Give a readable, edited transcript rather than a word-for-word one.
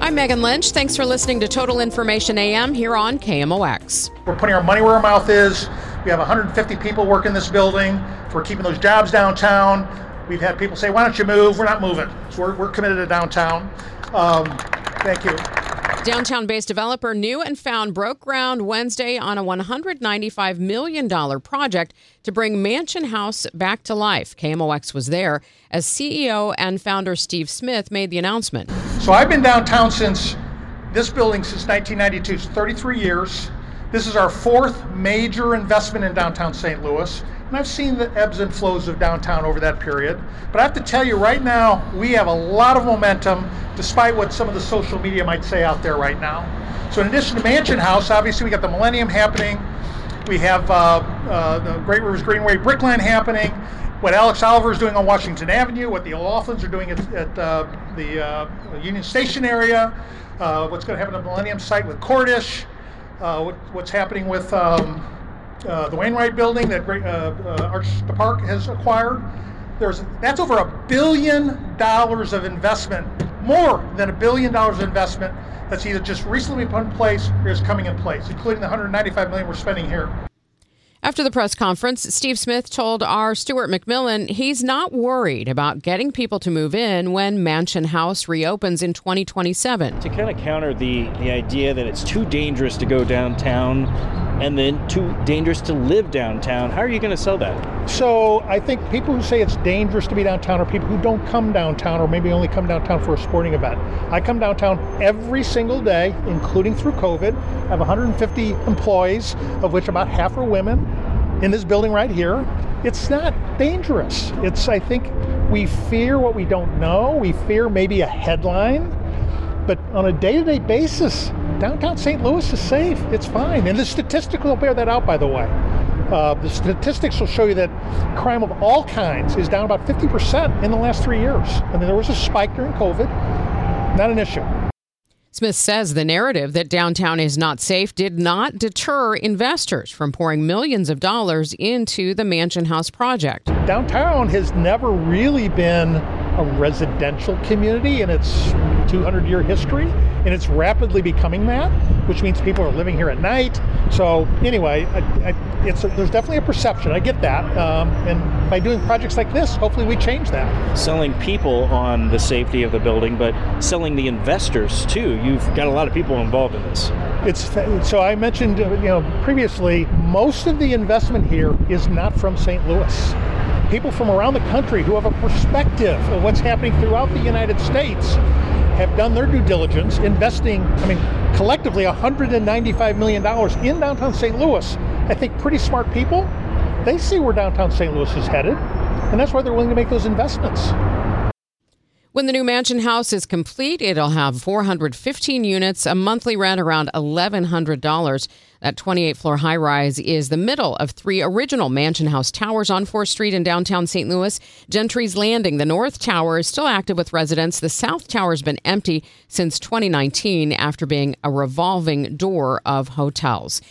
I'm Megan Lynch. Thanks for listening to Total Information AM here on KMOX. We're putting our money where our mouth is. We have 150 people work in this building. We're keeping those jobs downtown. We've had people say, why don't you move? We're not moving. So we're committed to downtown. Thank you. Downtown-based developer New and Found broke ground Wednesday on a $195 million project to bring Mansion House back to life. KMOX was there as CEO and founder Steve Smith made the announcement. So I've been downtown since this building since 1992, so 33 years. This is our fourth major investment in downtown St. Louis, and I've seen the ebbs and flows of downtown over that period. But I have to tell you right now, we have a lot of momentum, despite what some of the social media might say out there right now. So in addition to Mansion House, obviously we got the Millennium happening. We have the Great Rivers Greenway Brickline happening. What Alex Oliver is doing on Washington Avenue, what the O'Laughlins are doing at the Union Station area, what's going to happen at the Millennium site with Cordish, what's happening with the Wainwright building that Arch the Park has acquired. That's over $1 billion of investment, more than $1 billion of investment that's either just recently put in place or is coming in place, including the $195 million we're spending here. After the press conference, Steve Smith told our Stuart McMillan he's not worried about getting people to move in when Mansion House reopens in 2027. To kind of counter the idea that it's too dangerous to go downtown and then too dangerous to live downtown, how are you going to sell that? So I think people who say it's dangerous to be downtown are people who don't come downtown or maybe only come downtown for a sporting event. I come downtown every single day, including through COVID. I have 150 employees, of which about half are women, in this building right here. It's not dangerous. I think we fear what we don't know. We fear maybe a headline. But on a day-to-day basis, downtown St. Louis is safe. It's fine. And the statistics will bear that out, by the way. The statistics will show you that crime of all kinds is down about 50% in the last 3 years. And there was a spike during COVID. Not an issue. Smith says the narrative that downtown is not safe did not deter investors from pouring millions of dollars into the Mansion House project. Downtown has never really been a residential community in its 200-year history, and it's rapidly becoming that, which means people are living here at night. So anyway, there's definitely a perception. I get that. And by doing projects like this, hopefully we change that. Selling people on the safety of the building, but selling the investors too. You've got a lot of people involved in this. So I mentioned previously, most of the investment here is not from St. Louis. People from around the country who have a perspective of what's happening throughout the United States have done their due diligence, investing, collectively $195 million in downtown St. Louis. I think pretty smart people, they see where downtown St. Louis is headed, and that's why they're willing to make those investments. When the new Mansion House is complete, it'll have 415 units, a monthly rent around $1,100. That 28-floor high-rise is the middle of three original Mansion House towers on 4th Street in downtown St. Louis. Gentry's Landing, the North Tower, is still active with residents. The South Tower has been empty since 2019 after being a revolving door of hotels.